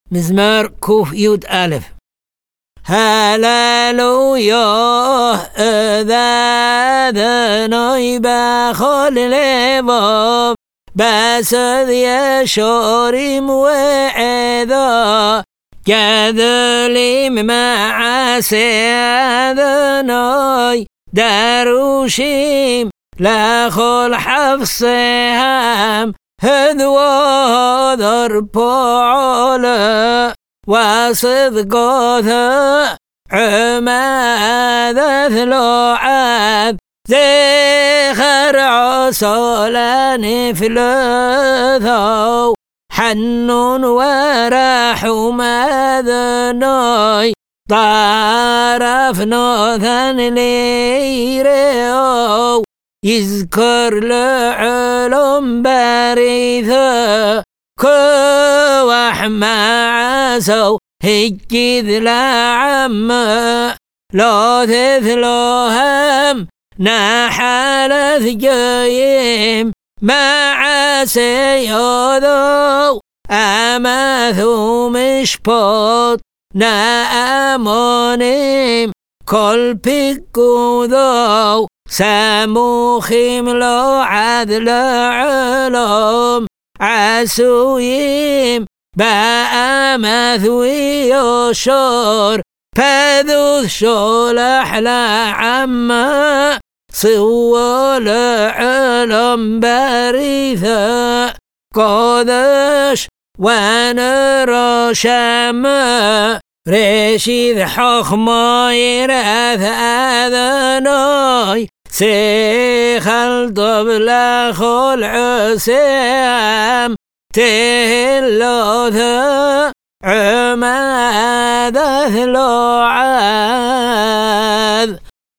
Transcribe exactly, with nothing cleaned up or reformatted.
مزمار كوف يود ألف. هللويا أذاذناي بخل لباب بسد يشوريم وعذا كذليم مع سيدناي دروشيم لخل حفصهم هذو ذربعلا وصدقه عماد ثلوعاد زخر عصلان فلثو حنون ورحم ذناي طرف نوثن ليريو يذكر لعلم بريثه كوح معسو هجذ لعم لا تثلهم نحلث جيم مع سيادو أمثو مشبط نأمونيم كل بيكو ذو سموخيم لو عدل علم عسويم بأمثوي يشور فذوذ شولح لعما سوى لعلم بريثا قدش ونرى شما رشيد حخما يرث أذناي سيخل طبل خل عسام تهلوث عماد ثلوعا